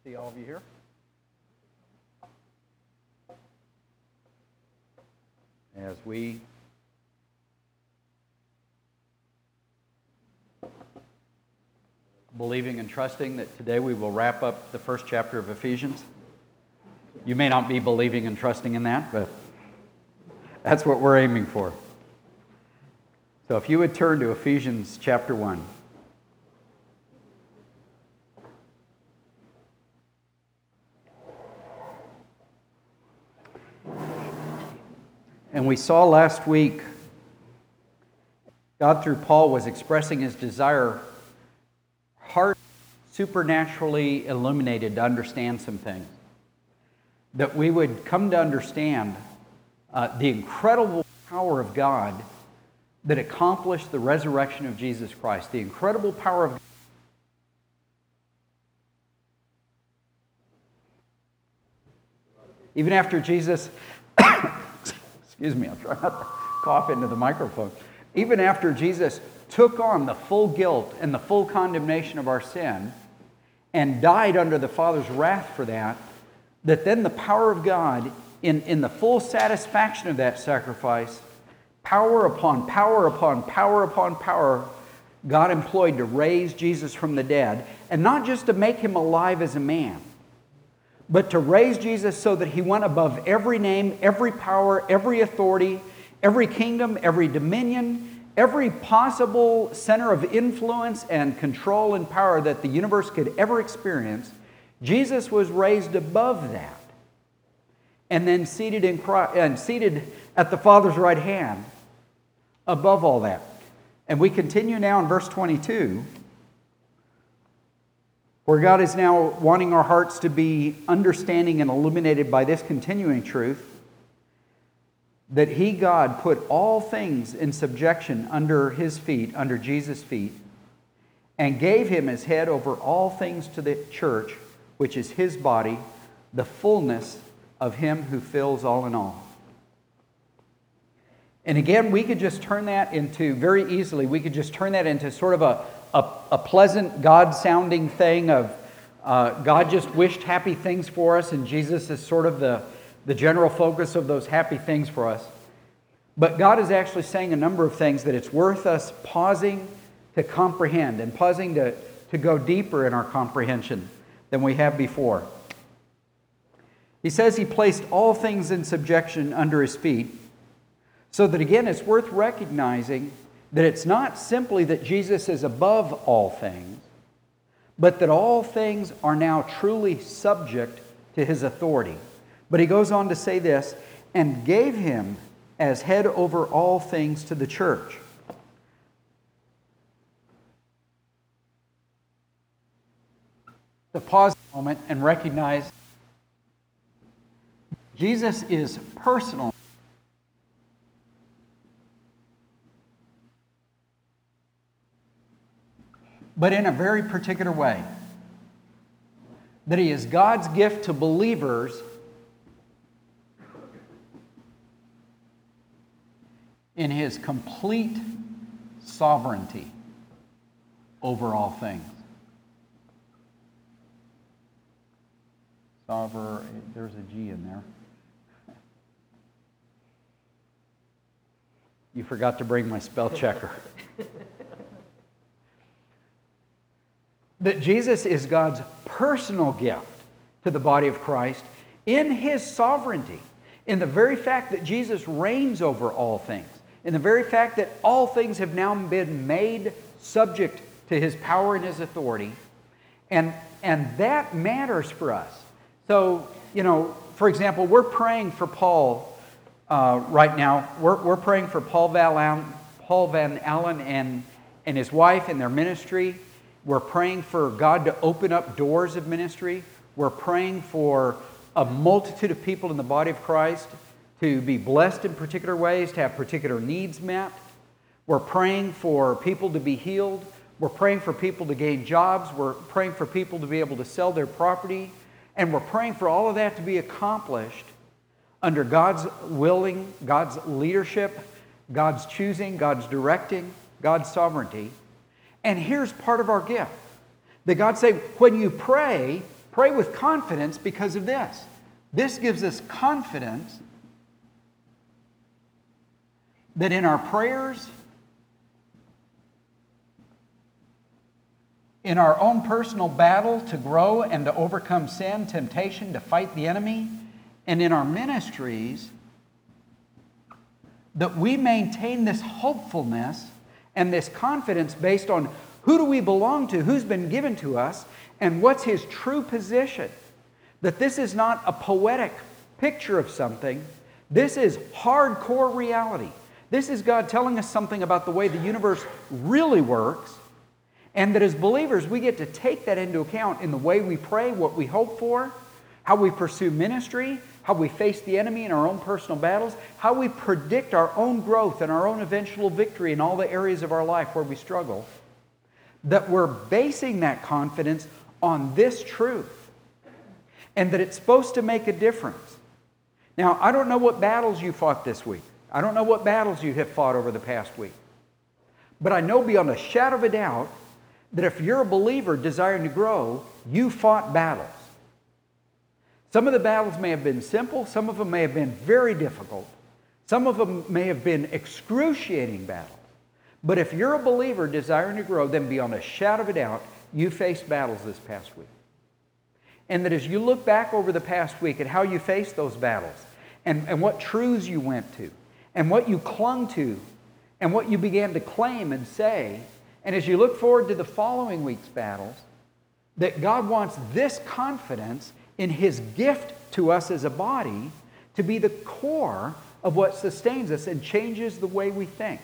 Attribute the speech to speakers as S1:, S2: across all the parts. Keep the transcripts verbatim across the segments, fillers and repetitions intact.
S1: See all of you here. As we believing and trusting that today we will wrap up the first chapter of Ephesians. You may not be believing and trusting in that, but that's what we're aiming for. So if you would turn to Ephesians chapter one. And we saw last week, God through Paul was expressing his desire, heart supernaturally illuminated to understand some things. That we would come to understand uh, the incredible power of God that accomplished the resurrection of Jesus Christ. The incredible power of God. Even after Jesus... Excuse me, I'm trying not to cough into the microphone. Even after Jesus took on the full guilt and the full condemnation of our sin and died under the Father's wrath for that, that then the power of God, in, in the full satisfaction of that sacrifice, power upon power upon power upon power, God employed to raise Jesus from the dead, and not just to make him alive as a man, but to raise Jesus so that he went above every name, every power, every authority, every kingdom, every dominion, every possible center of influence and control and power that the universe could ever experience. Jesus was raised above that and then seated in Christ, and seated at the Father's right hand above all that. And we continue now in verse twenty-two, where God is now wanting our hearts to be understanding and illuminated by this continuing truth, that He, God, put all things in subjection under His feet, under Jesus' feet, and gave Him as head over all things to the church, which is His body, the fullness of Him who fills all in all. And again, we could just turn that into, very easily, we could just turn that into sort of a A, a pleasant God-sounding thing of uh, God just wished happy things for us, and Jesus is sort of the, the general focus of those happy things for us. But God is actually saying a number of things that it's worth us pausing to comprehend and pausing to, to go deeper in our comprehension than we have before. He says He placed all things in subjection under His feet, so that again it's worth recognizing that it's not simply that Jesus is above all things, but that all things are now truly subject to His authority. But He goes on to say this, and gave Him as head over all things to the church. To pause a moment and recognize Jesus is personal. But in a very particular way. That He is God's gift to believers in His complete sovereignty over all things. Sover, there's a G in there. You forgot to bring my spell checker. That Jesus is God's personal gift to the body of Christ in His sovereignty, in the very fact that Jesus reigns over all things, in the very fact that all things have now been made subject to His power and His authority, and, and that matters for us. So, you know, for example, we're praying for Paul uh, right now. We're, we're praying for Paul Van Allen, Paul Van Allen and, and his wife and their ministry. We're praying for God to open up doors of ministry. We're praying for a multitude of people in the body of Christ to be blessed in particular ways, to have particular needs met. We're praying for people to be healed. We're praying for people to gain jobs. We're praying for people to be able to sell their property. And we're praying for all of that to be accomplished under God's willing, God's leadership, God's choosing, God's directing, God's sovereignty. And here's part of our gift. That God said, when you pray, Pray with confidence because of this. This gives us confidence that in our prayers, in our own personal battle to grow and to overcome sin, temptation, to fight the enemy, and in our ministries, that we maintain this hopefulness and this confidence based on who do we belong to, who's been given to us, and what's His true position. That this is not a poetic picture of something. This is hardcore reality. This is God telling us something about the way the universe really works, and that as believers we get to take that into account in the way we pray, what we hope for, how we pursue ministry, how we face the enemy in our own personal battles, how we predict our own growth and our own eventual victory in all the areas of our life where we struggle, that we're basing that confidence on this truth, and that it's supposed to make a difference. Now, I don't know what battles you fought this week. I don't know what battles you have fought over the past week. But I know beyond a shadow of a doubt that if you're a believer desiring to grow, you fought battles. Some of the battles may have been simple. Some of them may have been very difficult. Some of them may have been excruciating battles. But if you're a believer desiring to grow, then beyond a shadow of a doubt, you faced battles this past week. And that as you look back over the past week at how you faced those battles, and, and what truths you went to, and what you clung to, and what you began to claim and say, and as you look forward to the following week's battles, that God wants this confidence in His gift to us as a body to be the core of what sustains us and changes the way we think.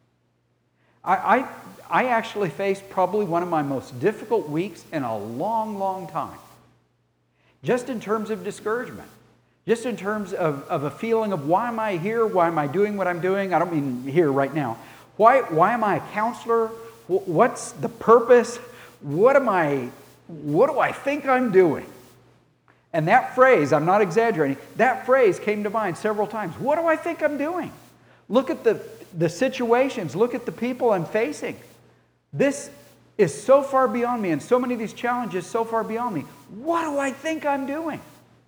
S1: I, I, I actually faced probably one of my most difficult weeks in a long, long time. Just in terms of discouragement. Just in terms of, of a feeling of why am I here? Why am I doing what I'm doing? I don't mean here right now. Why, why am I a counselor? What's the purpose? What am I, what do I think I'm doing? And that phrase, I'm not exaggerating, that phrase came to mind several times. What do I think I'm doing? Look at the, the situations. Look at the people I'm facing. This is so far beyond me, and so many of these challenges so far beyond me. What do I think I'm doing?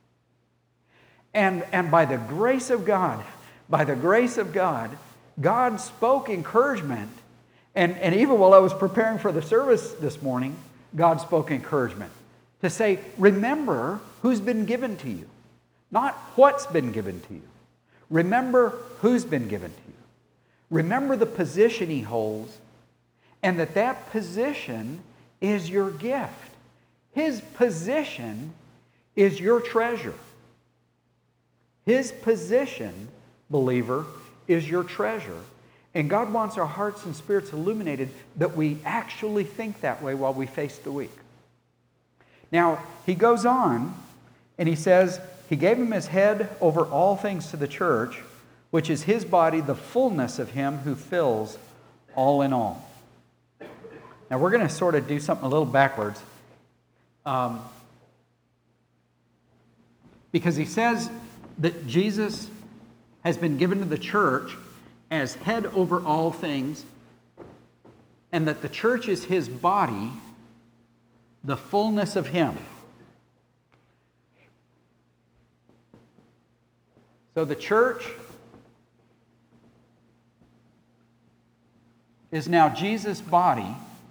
S1: And, and by the grace of God, by the grace of God, God spoke encouragement. And, and even while I was preparing for the service this morning, God spoke encouragement to say, remember who's been given to you, not what's been given to you. Remember who's been given to you. Remember the position He holds, and that that position is your gift. His position is your treasure. His position, believer, is your treasure. And God wants our hearts and spirits illuminated that we actually think that way while we face the week. Now, He goes on and He says, He gave Him His head over all things to the church, which is His body, the fullness of Him who fills all in all. Now, we're going to sort of do something a little backwards. Um, because He says that Jesus has been given to the church as head over all things, and that the church is His body, the fullness of Him. So the church is now Jesus' body,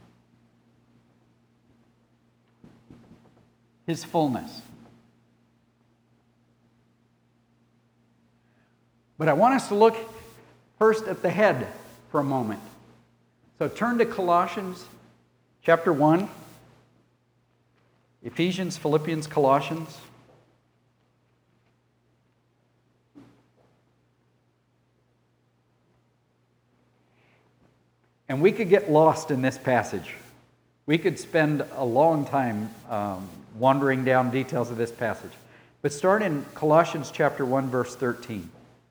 S1: His fullness. But I want us to look first at the head for a moment. So turn to Colossians chapter one. Ephesians, Philippians, Colossians. And we could get lost in this passage. We could spend a long time um, wandering down details of this passage. But start in Colossians chapter one, verse thirteen.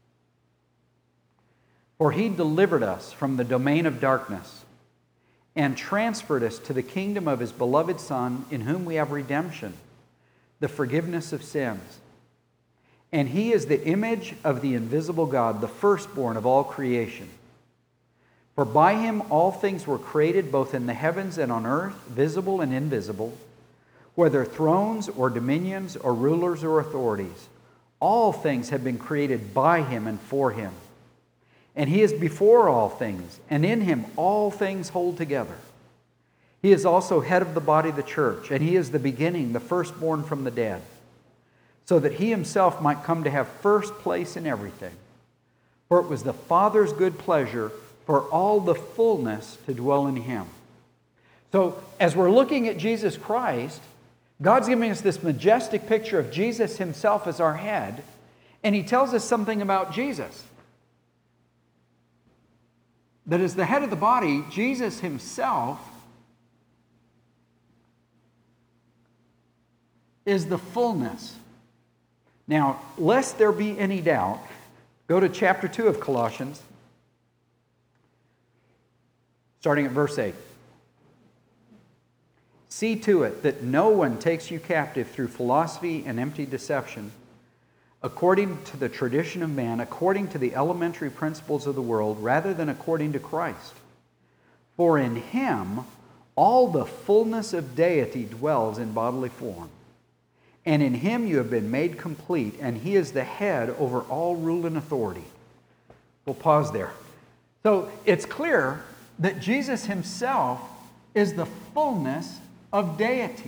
S1: For He delivered us from the domain of darkness and transferred us to the kingdom of His beloved Son, in whom we have redemption, the forgiveness of sins. And He is the image of the invisible God, the firstborn of all creation. For by Him all things were created, both in the heavens and on earth, visible and invisible, whether thrones or dominions or rulers or authorities. All things have been created by him and for him. And he is before all things, and in him all things hold together. He is also head of the body of the church, and he is the beginning, the firstborn from the dead, so that he himself might come to have first place in everything. For it was the Father's good pleasure for all the fullness to dwell in him. So, as we're looking at Jesus Christ, God's giving us this majestic picture of Jesus himself as our head, and he tells us something about Jesus. That as the head of the body, Jesus himself is the fullness. Now, lest there be any doubt, go to chapter two of Colossians, starting at verse eight. See to it that no one takes you captive through philosophy and empty deception, according to the tradition of man, according to the elementary principles of the world, rather than according to Christ. For in him all the fullness of deity dwells in bodily form. And in him you have been made complete, and he is the head over all rule and authority. We'll pause there. So it's clear that Jesus himself is the fullness of deity.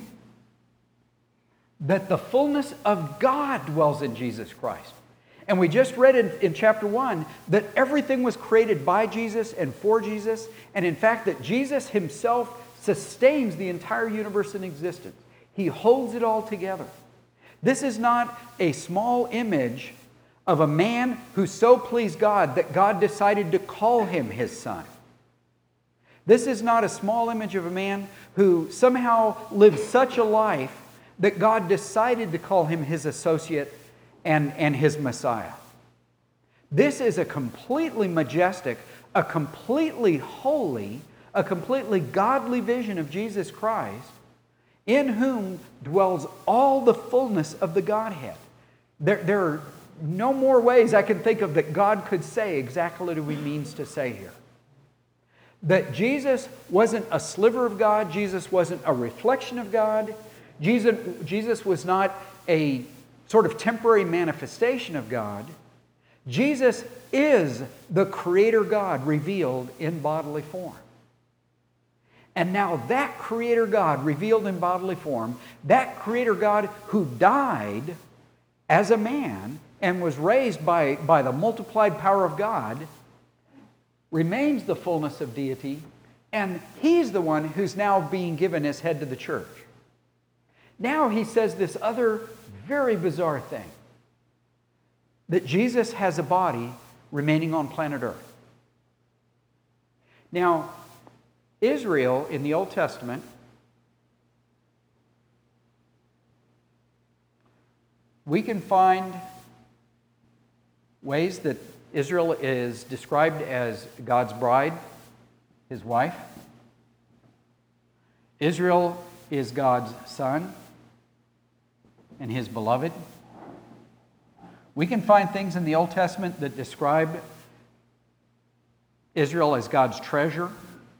S1: That the fullness of God dwells in Jesus Christ. And we just read in, in chapter one that everything was created by Jesus and for Jesus, and in fact that Jesus himself sustains the entire universe in existence. He holds it all together. This is not a small image of a man who so pleased God that God decided to call him his son. This is not a small image of a man who somehow lived such a life that God decided to call him his associate and, and his Messiah. This is a completely majestic, a completely holy, a completely godly vision of Jesus Christ, in whom dwells all the fullness of the Godhead. There, there are no more ways I can think of that God could say exactly what he means to say here. That Jesus wasn't a sliver of God, Jesus wasn't a reflection of God, Jesus, Jesus was not a sort of temporary manifestation of God. Jesus is the Creator God revealed in bodily form. And now that Creator God revealed in bodily form, that Creator God who died as a man and was raised by, by the multiplied power of God, remains the fullness of deity, and he's the one who's now being given as head to the church. Now he says this other very bizarre thing, that Jesus has a body remaining on planet Earth. Now, Israel in the Old Testament we can find ways that Israel is described as God's bride, his wife. Israel is God's son and his beloved. We can find things in the Old Testament that describe Israel as God's treasure.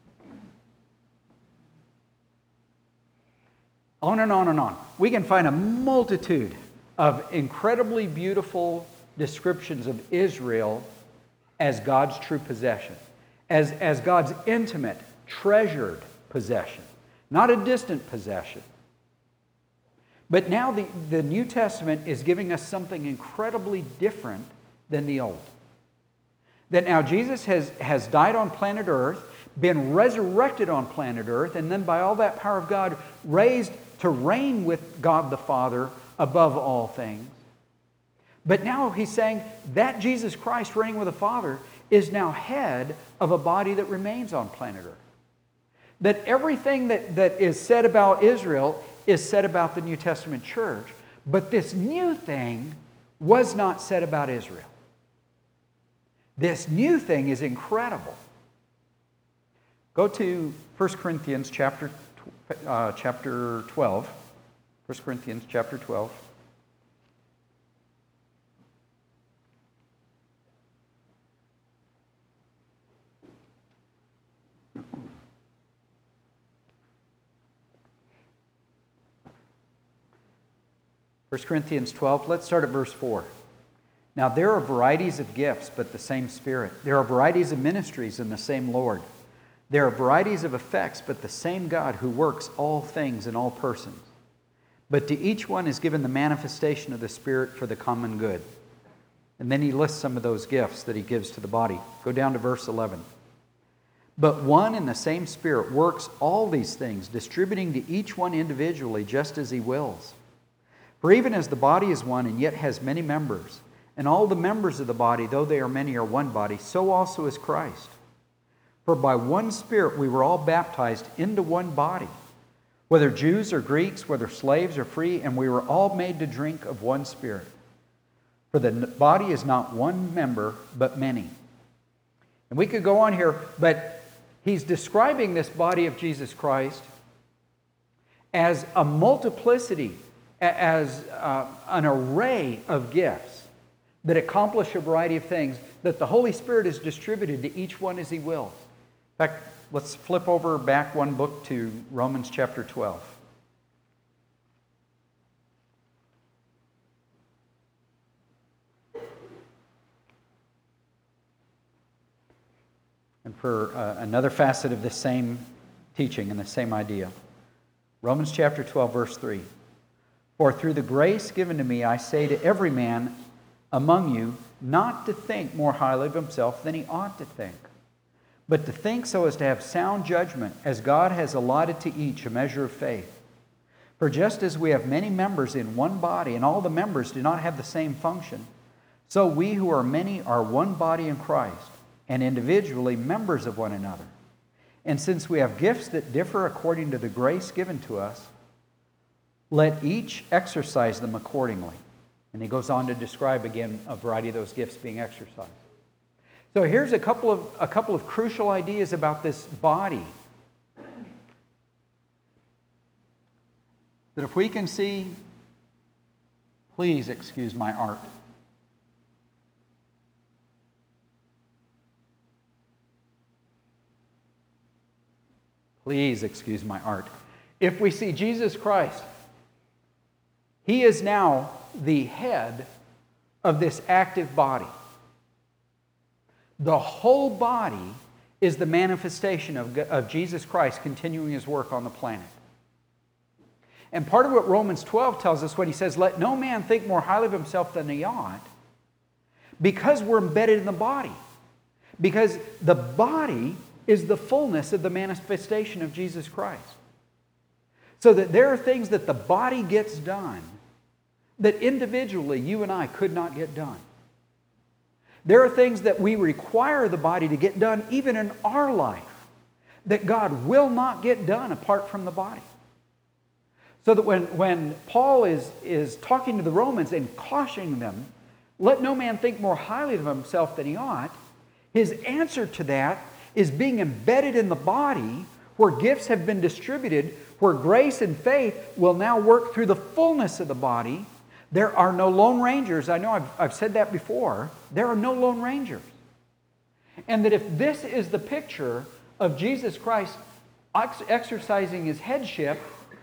S1: On and on and on. We can find a multitude of incredibly beautiful descriptions of Israel as God's true possession, as, as God's intimate, treasured possession, not a distant possession. But now the, the New Testament is giving us something incredibly different than the Old. That now Jesus has, has died on planet Earth, been resurrected on planet Earth, and then by all that power of God, raised to reign with God the Father above all things. But now he's saying that Jesus Christ reigning with the Father is now head of a body that remains on planet Earth. That everything that, that is said about Israel is said about the New Testament church, but this new thing was not said about Israel. This new thing is incredible. Go to First Corinthians chapter, uh, chapter twelve. First Corinthians chapter twelve. First Corinthians twelve, let's start at verse four. Now there are varieties of gifts, but the same Spirit. There are varieties of ministries and the same Lord. There are varieties of effects, but the same God who works all things in all persons. But to each one is given the manifestation of the Spirit for the common good. And then he lists some of those gifts that he gives to the body. Go down to verse eleven. But one and the same Spirit works all these things, distributing to each one individually just as he wills. For even as the body is one and yet has many members, and all the members of the body, though they are many, are one body, so also is Christ. For by one Spirit we were all baptized into one body, whether Jews or Greeks, whether slaves or free, and we were all made to drink of one Spirit. For the body is not one member, but many. And we could go on here, but he's describing this body of Jesus Christ as a multiplicity, as uh, an array of gifts that accomplish a variety of things that the Holy Spirit has distributed to each one as he wills. In fact, let's flip over back one book to Romans chapter twelve. And for uh, another facet of the same teaching and the same idea. Romans chapter twelve, verse three. For through the grace given to me, I say to every man among you not to think more highly of himself than he ought to think, but to think so as to have sound judgment, as God has allotted to each a measure of faith. For just as we have many members in one body, and all the members do not have the same function, so we who are many are one body in Christ, and individually members of one another. And since we have gifts that differ according to the grace given to us, let each exercise them accordingly. And he goes on to describe again a variety of those gifts being exercised. So here's a couple of a couple of crucial ideas about this body. That if we can see, please excuse my art. Please excuse my art. If we see Jesus Christ, he is now the head of this active body. The whole body is the manifestation of, of Jesus Christ continuing his work on the planet. And part of what Romans twelve tells us when he says, let no man think more highly of himself than he ought, because we're embedded in the body. Because the body is the fullness of the manifestation of Jesus Christ. So that there are things that the body gets done that individually you and I could not get done. There are things that we require the body to get done even in our life that God will not get done apart from the body. So that when, when Paul is, is talking to the Romans and cautioning them, let no man think more highly of himself than he ought, his answer to that is being embedded in the body where gifts have been distributed, where grace and faith will now work through the fullness of the body. There are no lone rangers. I know I've, I've said that before. There are no lone rangers. And that if this is the picture of Jesus Christ ex- exercising his headship,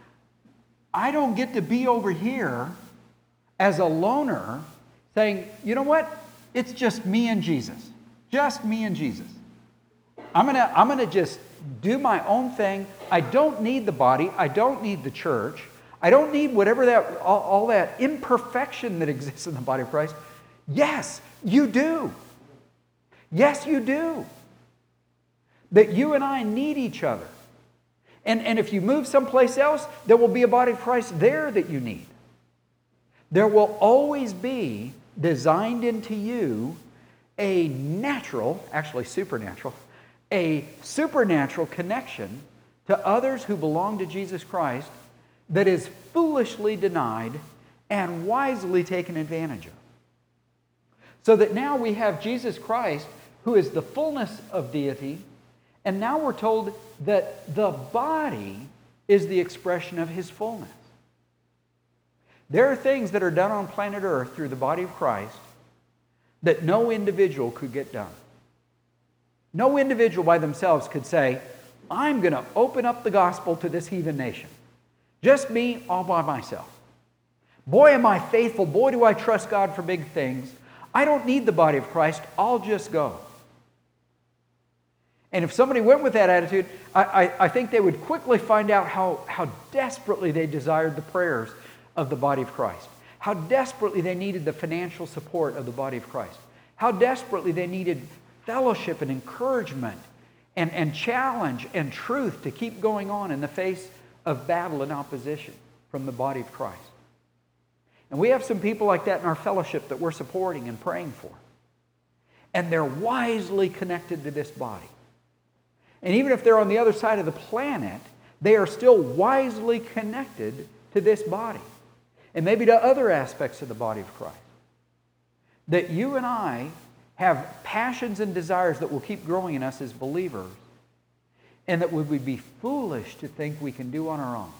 S1: I don't get to be over here as a loner saying, you know what? It's just me and Jesus. Just me and Jesus. I'm gonna, I'm gonna just do my own thing. I don't need the body. I don't need the church. I don't need whatever that, all, all that imperfection that exists in the body of Christ. Yes, you do. Yes, you do. That you and I need each other. And, and if you move someplace else, there will be a body of Christ there that you need. There will always be designed into you a natural, actually supernatural, a supernatural connection to others who belong to Jesus Christ that is foolishly denied and wisely taken advantage of. So that now we have Jesus Christ, who is the fullness of deity, and now we're told that the body is the expression of his fullness. There are things that are done on planet Earth through the body of Christ that no individual could get done. No individual by themselves could say, I'm going to open up the gospel to this heathen nation. Just me all by myself. Boy, am I faithful. Boy, do I trust God for big things. I don't need the body of Christ. I'll just go. And if somebody went with that attitude, I, I, I think they would quickly find out how, how desperately they desired the prayers of the body of Christ. How desperately they needed the financial support of the body of Christ. How desperately they needed fellowship and encouragement and, and challenge and truth to keep going on in the face of battle and opposition from the body of Christ. And we have some people like that in our fellowship that we're supporting and praying for. And they're wisely connected to this body. And even if they're on the other side of the planet, they are still wisely connected to this body. And maybe to other aspects of the body of Christ. That you and I have passions and desires that will keep growing in us as believers, and that we would be foolish to think we can do on our own.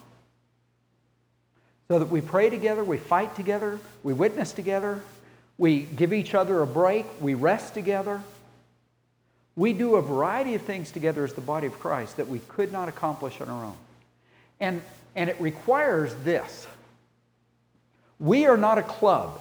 S1: So that we pray together, we fight together, we witness together, we give each other a break, we rest together. We do a variety of things together as the body of Christ that we could not accomplish on our own. And, and it requires this. We are not a club.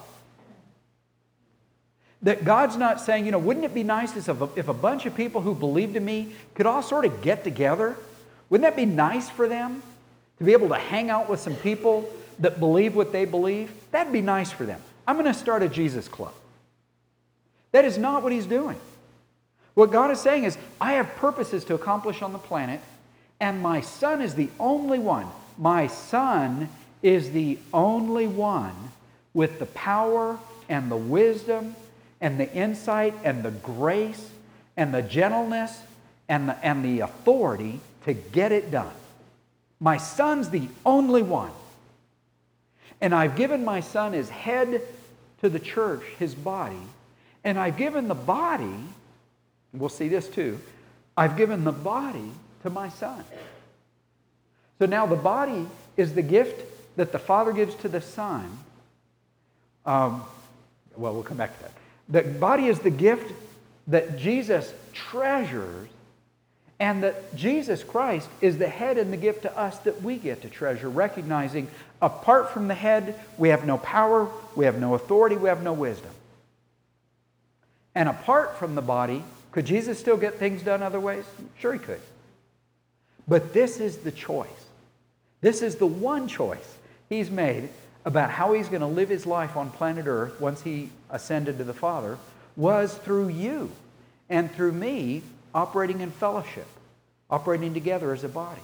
S1: That God's not saying, you know, wouldn't it be nice if a, if a bunch of people who believed in me could all sort of get together? Wouldn't that be nice for them? To be able to hang out with some people that believe what they believe? That'd be nice for them. I'm going to start a Jesus club. That is not what He's doing. What God is saying is, I have purposes to accomplish on the planet, and my Son is the only one. My Son is the only one with the power and the wisdom and the insight and the grace and the gentleness and the, and the authority to get it done. My Son's the only one. And I've given my Son as head to the church, His body, and I've given the body, we'll see this too, I've given the body to my Son. So now the body is the gift that the Father gives to the Son. Um, well, we'll come back to that. The body is the gift that Jesus treasures, and that Jesus Christ is the head and the gift to us that we get to treasure, recognizing apart from the head, we have no power, we have no authority, we have no wisdom. And apart from the body, could Jesus still get things done other ways? Sure He could. But this is the choice. This is the one choice He's made about how He's going to live His life on planet Earth once He ascended to the Father, was through you and through me operating in fellowship, operating together as a body.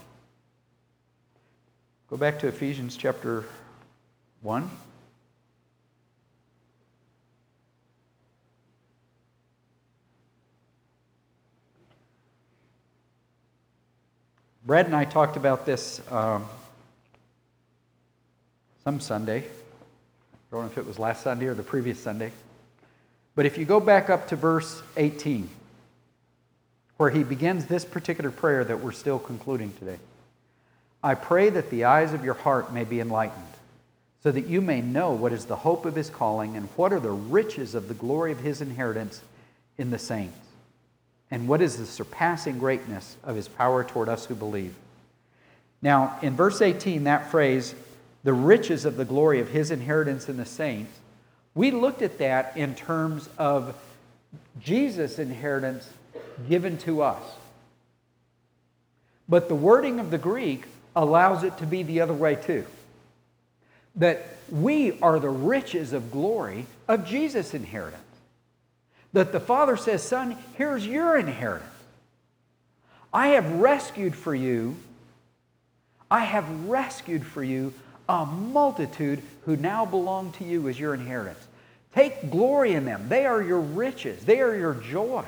S1: Go back to Ephesians chapter one. Brad and I talked about this um, some Sunday. I don't know if it was last Sunday or the previous Sunday. But if you go back up to verse eighteen, where he begins this particular prayer that we're still concluding today. I pray that the eyes of your heart may be enlightened, so that you may know what is the hope of His calling and what are the riches of the glory of His inheritance in the saints, and what is the surpassing greatness of His power toward us who believe. Now, in verse eighteen, that phrase, the riches of the glory of His inheritance in the saints, we looked at that in terms of Jesus' inheritance given to us. But the wording of the Greek allows it to be the other way too. That we are the riches of glory of Jesus' inheritance. That the Father says, Son, here's your inheritance. I have rescued for you, I have rescued for you a multitude who now belong to you as your inheritance. Take glory in them. They are your riches. They are your joy.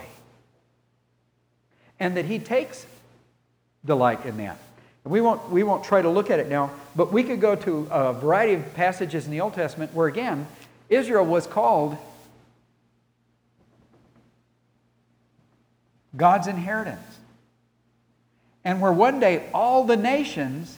S1: And that He takes delight in that. And we won't, we won't try to look at it now, but we could go to a variety of passages in the Old Testament where, again, Israel was called God's inheritance. And where one day all the nations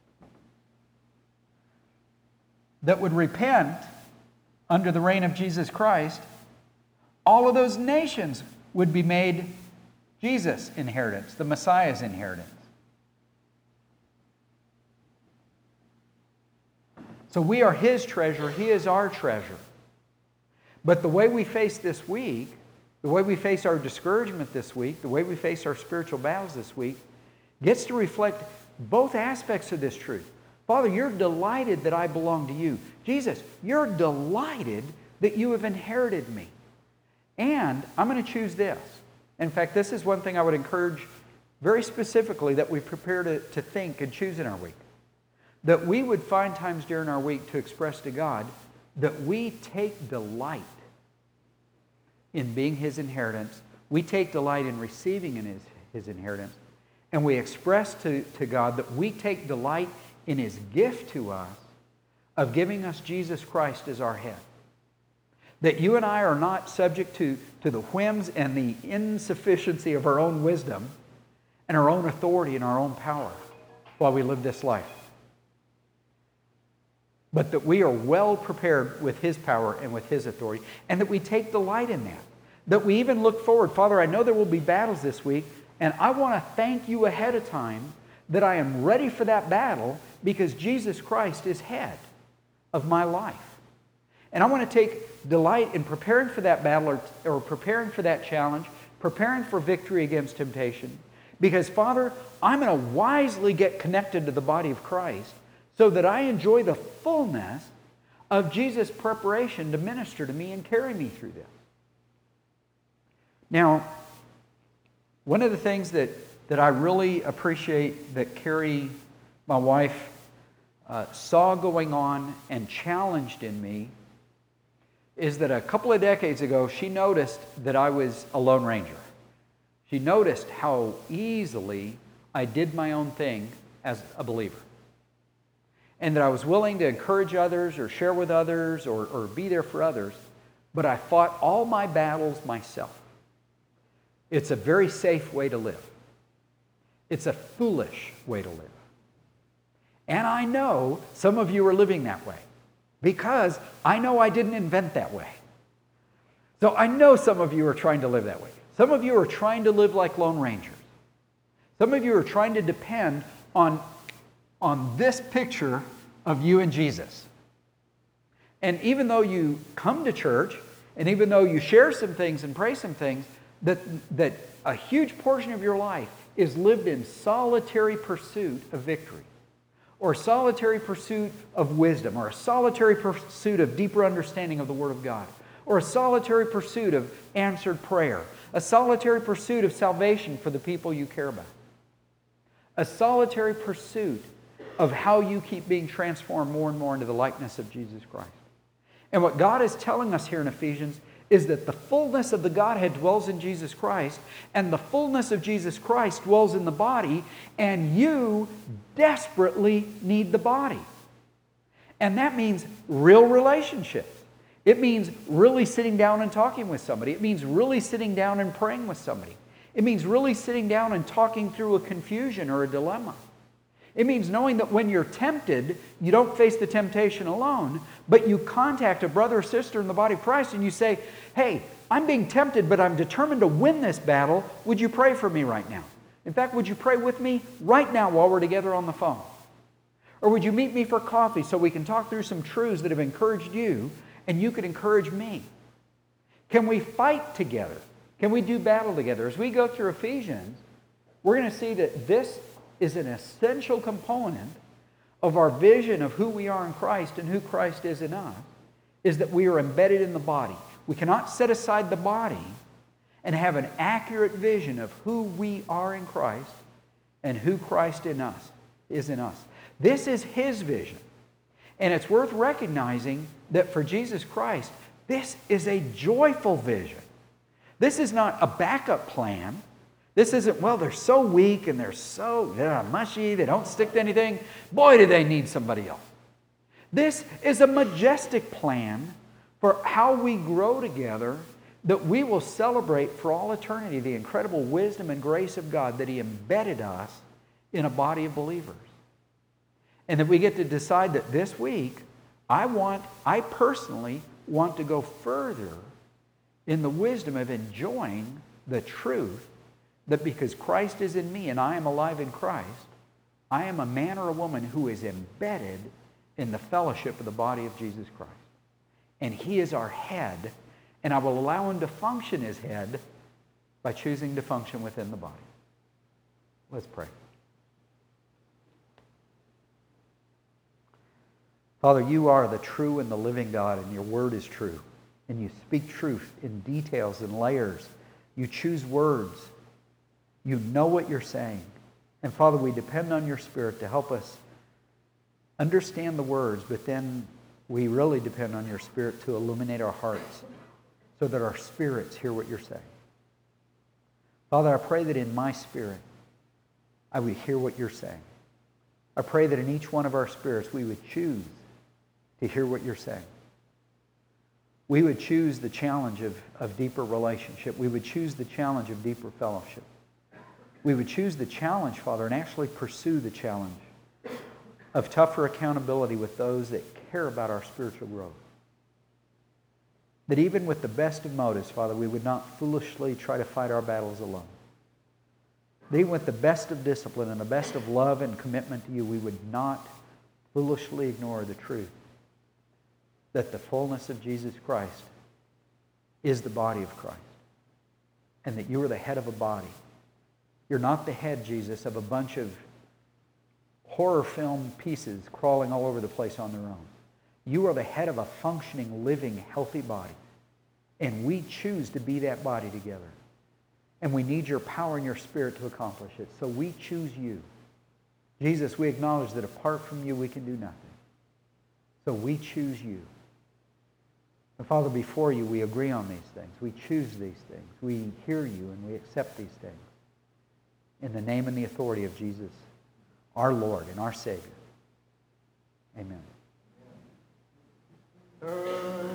S1: that would repent under the reign of Jesus Christ, all of those nations would be made Jesus' inheritance, the Messiah's inheritance. So we are His treasure. He is our treasure. But the way we face this week, the way we face our discouragement this week, the way we face our spiritual battles this week, gets to reflect both aspects of this truth. Father, you're delighted that I belong to you. Jesus, you're delighted that you have inherited me. And I'm going to choose this. In fact, this is one thing I would encourage very specifically that we prepare to, to think and choose in our week. That we would find times during our week to express to God that we take delight in being His inheritance. We take delight in receiving in His, His inheritance. And we express to, to God that we take delight in His gift to us of giving us Jesus Christ as our head. That you and I are not subject to, to the whims and the insufficiency of our own wisdom and our own authority and our own power while we live this life. But that we are well prepared with His power and with His authority, and that we take delight in that. That we even look forward. Father, I know there will be battles this week, and I want to thank you ahead of time that I am ready for that battle because Jesus Christ is head of my life. And I want to take delight in preparing for that battle or, or preparing for that challenge, preparing for victory against temptation. Because, Father, I'm going to wisely get connected to the body of Christ so that I enjoy the fullness of Jesus' preparation to minister to me and carry me through this. Now, one of the things that, that I really appreciate that Carrie, my wife, uh, saw going on and challenged in me is that a couple of decades ago, she noticed that I was a Lone Ranger. She noticed how easily I did my own thing as a believer. And that I was willing to encourage others or share with others or, or be there for others, but I fought all my battles myself. It's a very safe way to live. It's a foolish way to live. And I know some of you are living that way because I know I didn't invent that way. So I know some of you are trying to live that way. Some of you are trying to live like Lone Rangers. Some of you are trying to depend on, on this picture of you and Jesus. And even though you come to church, and even though you share some things and pray some things, that, that a huge portion of your life is lived in solitary pursuit of victory, or solitary pursuit of wisdom, or a solitary pursuit of deeper understanding of the Word of God, or a solitary pursuit of answered prayer, a solitary pursuit of salvation for the people you care about, a solitary pursuit of how you keep being transformed more and more into the likeness of Jesus Christ. And what God is telling us here in Ephesians is that the fullness of the Godhead dwells in Jesus Christ, and the fullness of Jesus Christ dwells in the body, and you desperately need the body. And that means real relationships. It means really sitting down and talking with somebody. It means really sitting down and praying with somebody. It means really sitting down and talking through a confusion or a dilemma. It means knowing that when you're tempted, you don't face the temptation alone, but you contact a brother or sister in the body of Christ and you say, hey, I'm being tempted, but I'm determined to win this battle. Would you pray for me right now? In fact, would you pray with me right now while we're together on the phone? Or would you meet me for coffee so we can talk through some truths that have encouraged you and you could encourage me? Can we fight together? Can we do battle together? As we go through Ephesians, we're going to see that this is an essential component of our vision of who we are in Christ and who Christ is in us, is that we are embedded in the body. We cannot set aside the body and have an accurate vision of who we are in Christ and who Christ in us is in us. This is His vision. And it's worth recognizing that for Jesus Christ, this is a joyful vision. This is not a backup plan. This isn't, well, they're so weak and they're so they're mushy, they don't stick to anything. Boy, do they need somebody else. This is a majestic plan for how we grow together, that we will celebrate for all eternity the incredible wisdom and grace of God that He embedded us in a body of believers. And that we get to decide that this week, I want, I personally want to go further in the wisdom of enjoying the truth that because Christ is in me and I am alive in Christ, I am a man or a woman who is embedded in the fellowship of the body of Jesus Christ. And He is our head, and I will allow Him to function as head by choosing to function within the body. Let's pray. Father, you are the true and the living God, and your word is true. And you speak truth in details and layers. You choose words. You know what you're saying. And Father, we depend on your Spirit to help us understand the words, but then we really depend on your Spirit to illuminate our hearts so that our spirits hear what you're saying. Father, I pray that in my spirit, I would hear what you're saying. I pray that in each one of our spirits, we would choose to hear what you're saying. We would choose the challenge of, of deeper relationship. We would choose the challenge of deeper fellowship. We would choose the challenge, Father, and actually pursue the challenge of tougher accountability with those that care about our spiritual growth. That even with the best of motives, Father, we would not foolishly try to fight our battles alone. That even with the best of discipline and the best of love and commitment to you, we would not foolishly ignore the truth that the fullness of Jesus Christ is the body of Christ, and that you are the head of a body. You're not the head, Jesus, of a bunch of horror film pieces crawling all over the place on their own. You are the head of a functioning, living, healthy body. And we choose to be that body together. And we need your power and your Spirit to accomplish it. So we choose you. Jesus, we acknowledge that apart from you, we can do nothing. So we choose you. And Father, before you, we agree on these things. We choose these things. We hear you and we accept these things. In the name and the authority of Jesus, our Lord and our Savior. Amen.